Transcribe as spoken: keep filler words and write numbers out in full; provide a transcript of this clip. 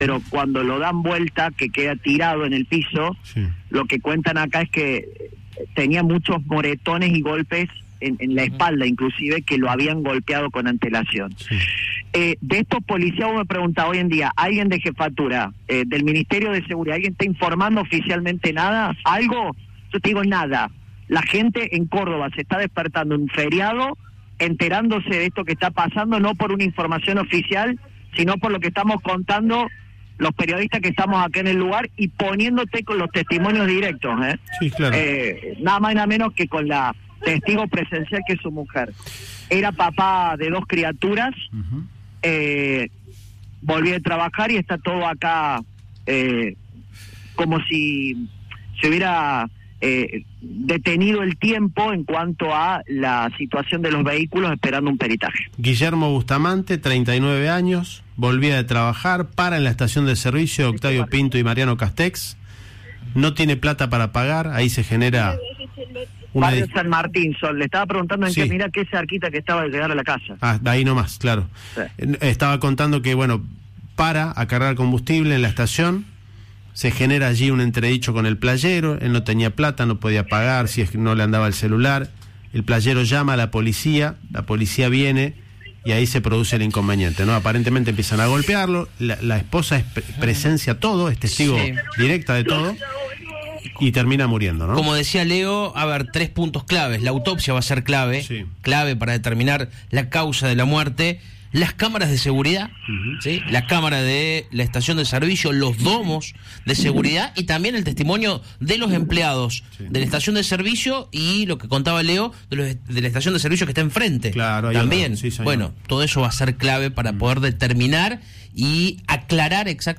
pero cuando lo dan vuelta, que queda tirado en el piso, sí. Lo que cuentan acá es que tenía muchos moretones y golpes en, en la espalda, inclusive, que lo habían golpeado con antelación. Sí. Eh, de estos policías, vos me preguntás hoy en día, ¿alguien de jefatura, eh, del Ministerio de Seguridad, alguien está informando oficialmente nada? ¿Algo? Yo te digo nada. La gente en Córdoba se está despertando un feriado, enterándose de esto que está pasando, no por una información oficial, sino por lo que estamos contando los periodistas que estamos acá en el lugar y poniéndote con los testimonios directos, ¿eh? Sí, claro. Eh, nada más y nada menos que con la testigo presencial que es su mujer. Era papá de dos criaturas, uh-huh. eh, volvió a trabajar y está todo acá eh, como si se hubiera eh, detenido el tiempo en cuanto a la situación de los vehículos esperando un peritaje. Guillermo Bustamante, treinta y nueve años, volvía de trabajar, para en la estación de servicio Octavio Pinto y Mariano Castex, no tiene plata para pagar, ahí se genera... Una Barrio San Martín, Sol, le estaba preguntando en sí. qué mira qué cerquita que estaba de llegar a la casa. Ah, ahí nomás, claro. Sí. Estaba contando que, bueno, para a cargar combustible en la estación, se genera allí un entredicho con el playero, él no tenía plata, no podía pagar, si es que no le andaba el celular, el playero llama a la policía, la policía viene y ahí se produce el inconveniente, ¿no? Aparentemente empiezan a golpearlo, la, la esposa es pre- presencia todo, es testigo sí. directa de todo. Y termina muriendo, ¿no? Como decía Leo, a ver, tres puntos claves. La autopsia va a ser clave, sí. clave para determinar la causa de la muerte. Las cámaras de seguridad, uh-huh. ¿sí? La cámara de la estación de servicio, los domos de seguridad y también el testimonio de los empleados sí. de la estación de servicio y lo que contaba Leo de, los, de la estación de servicio que está enfrente. Claro, también. Sí, bueno, todo eso va a ser clave para uh-huh. poder determinar y aclarar exactamente